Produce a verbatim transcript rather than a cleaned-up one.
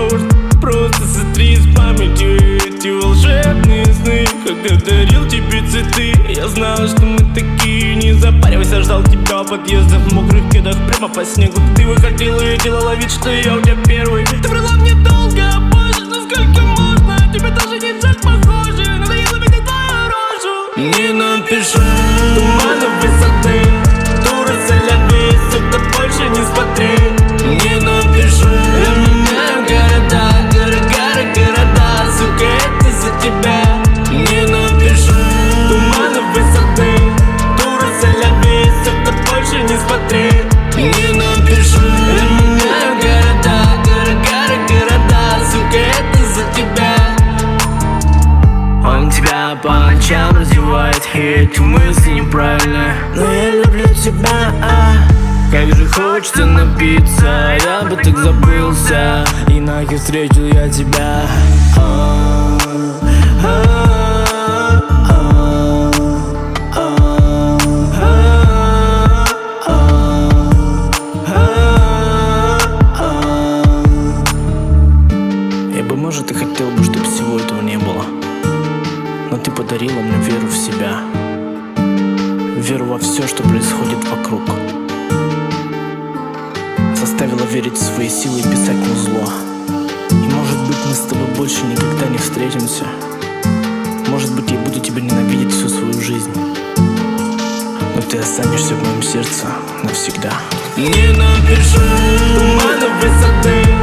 дождь. Просто сотри с памяти эти волшебные сны, когда дарил тебе цветы. Я знал, что мы такие, не запаривайся. Ждал тебя у подъезда в мокрых кедах прямо по снегу. Ты выходила и делала вид, что я у тебя первый. Ты брала мне долго, а позже, ну сколько можно? Тебе даже не так похоже, надоело видеть твою рожу. Не напишу туманы высоты, дура солявей, сюда больше не смотри. Не напишу, я меняю города, горы, горы, города, сука, это за тебя. Не напишу туманы высоты, дура солявей, сюда больше не смотри. Не напишу, я меняю города, горы, горы, города, сука, это за тебя. Он тебя по ночам раздевает, и эти мысли неправильные, но я люблю тебя, а. Как же хочется напиться, я бы так забылся, и нахер встретил я тебя. А, а, а, а, а, а. Я бы, может, и хотел бы, чтобы всего этого не было, но ты подарила мне веру в себя, веру во все, что происходит вокруг. Заставила верить в свои силы и писать музло. И может быть, мы с тобой больше никогда не встретимся. Может быть, я буду тебя ненавидеть всю свою жизнь, но ты останешься в моем сердце навсегда. Не напишу туманы высоты,